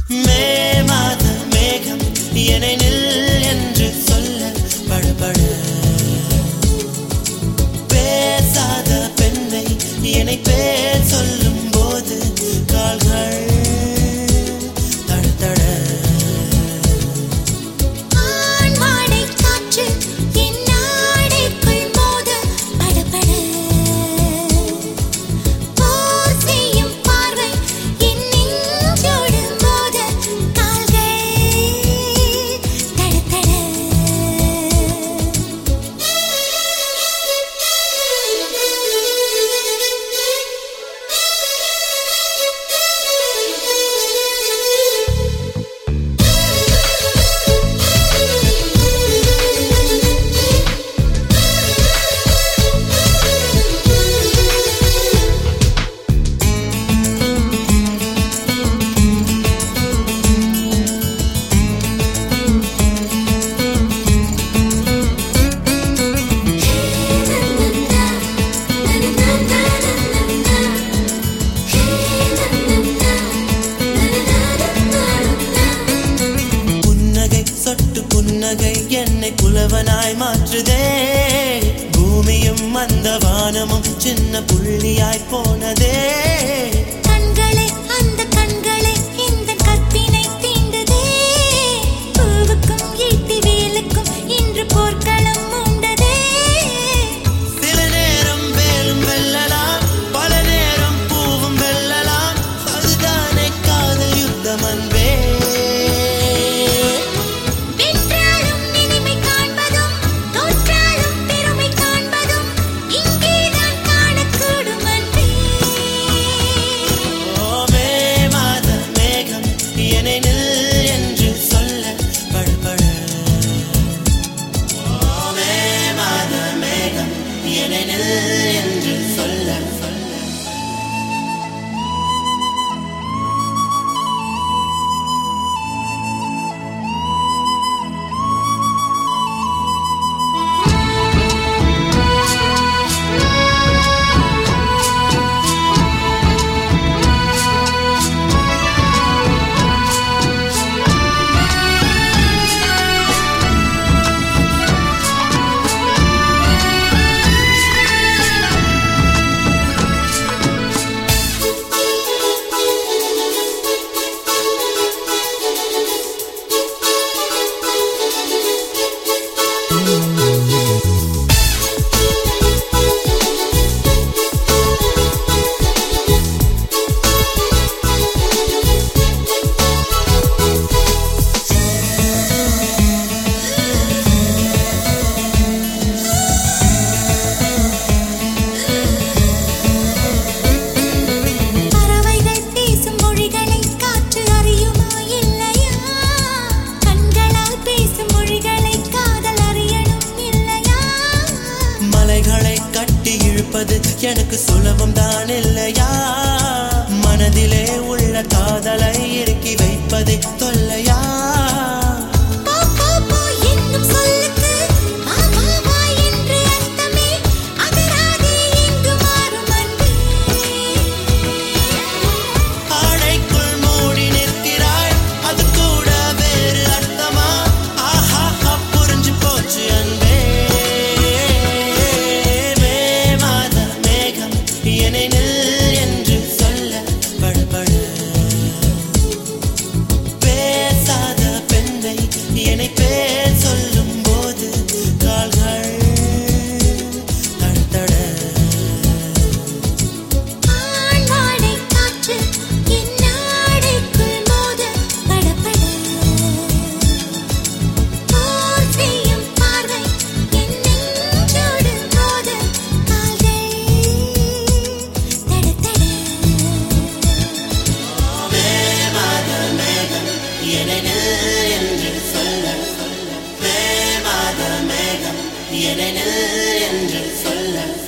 மே மாத மேகம் என்னை நில் என்று சொல்ல படபட பேசாத பெண்ணை என்னை பேர் சொல்லும் போது கால்கள் தடதட என்னை புலவனாய் மாற்றுதே பூமியும் அந்த வானமும் சின்ன புள்ளியாய் போனதே கண்களே அந்த கண்களே இந்த கற்பினை தீண்டதே பூவுக்கும் ஈட்டி வேலுக்கும் இன்று போர்க்களம் உண்டதே சில நேரம் வேலும் வெல்லலாம் பல நேரம் பூவும் வெல்லலாம் அதுதானே காதல் யுத்தம் அன்பே என்று சொல்ல எனக்கு சுலபம் தான் இல்லையா மனதிலே உள்ள காதலை இறுக்கி வைப்பதை தொல்லையா என்னை நில் என்று சொல்ல